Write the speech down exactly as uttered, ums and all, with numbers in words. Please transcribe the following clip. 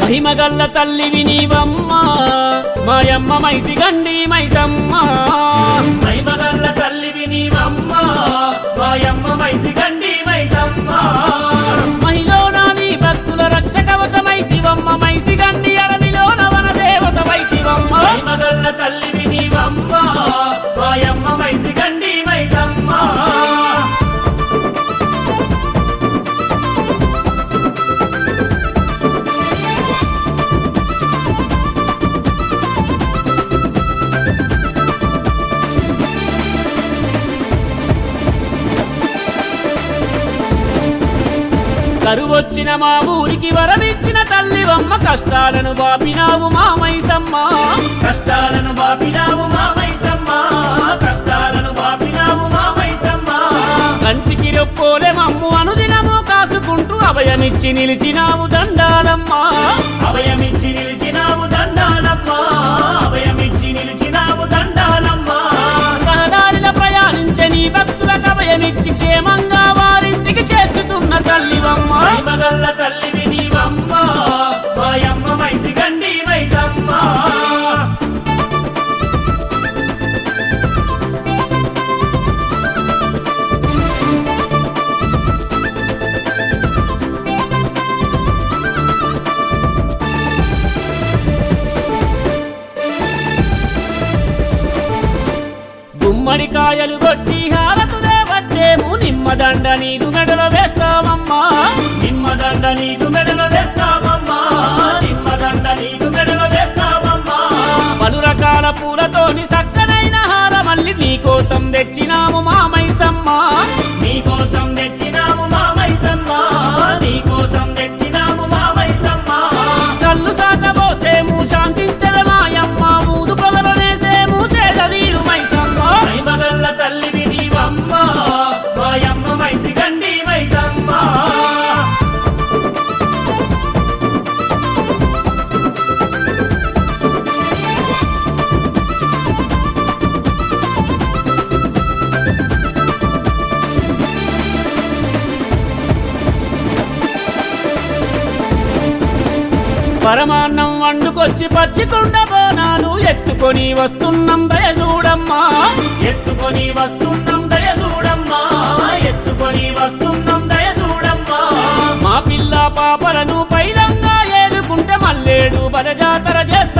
మహిమగల్ల తల్లివి నీవమ్మ మాయమ్మ మైసి గండి మైసమ్మ మహిమగల్ల తల్లివి నీవమ్మ మాయమ్మ మైసి గండి మైసమ్మ మహిళోన నీ భక్తుల రక్ష కవచమైతివమ్మ మైసి గండి అడవిలోన వన దేవత వైతివమ్మ మహిమగల్ల తల్లివి నీవమ్మ మాయమ్మ మైసి గండి మైసమ్మ కరువొచ్చిన మా ఊరికి వరమిచ్చిన తల్లివమ్మ కష్టాలను బాపినావు మా మైసమ్మ కష్టాలను బాపినావు మా మైసమ్మ కష్టాలను బాపినావు మా మైసమ్మ కంటికి రెప్పోలే మమ్ము అనుదినము కాసుకుంటూ అభయమిచ్చి నిలిచినావు దండాలమ్మ అభయమిచ్చి నిలిచినావు దండాలమ్మ అభయమిచ్చి నిలిచినావు దండాలమ్మ రహదారిల ప్రయాణించే నీ భక్తులకు అభయమిచ్చి క్షేమంగా వారింటికి చేర్చుతున్న తల్లివమ్మ మహిమగల్ల తల్లివి నీవమ్మ మాయమ్మ మైసి గండి మైసమ్మ గుమ్మడికాయలు కొట్టి హారతులే వడ్డేము నిమ్మదండ నీదు మెడలో వేస్తామమ్మా నిమ్మదండ నీదు మెడలో వేస్తామమ్మా నిమ్మదండ నీదు మెడలో వేస్తామమ్మా పలు రకాల పూలతోని చక్కనైన హారమల్లి నీకోసం తెచ్చినాము మా మైసమ్మ నీకోసం తెచ్చినాము మా మైసమ్మ నీకోసం తెచ్చినాము మా మైసమ్మ కళ్ళు సాగబోసేము శాంతించదు మాయమ్మ మూదు పొగలనేసేము సేదీరు మైసమ్మ మహిమగల్ల తల్లివి నీవమ్మ మాయమ్మ మైసి గండి మైసమ్మ పరమాన్నం వండుకొచ్చి పచ్చికొండ బోనాలు ఎత్తుకొని వస్తున్నాం దయ చూడమ్మా ఎత్తుకొని వస్తున్నాం దయ చూడమ్మా ఎత్తుకొని వస్తున్నాం దయ చూడమ్మా మా పిల్ల పాపలను పైలంగా ఏలుకుంటే మల్లేడు బల జాతర చేస్తా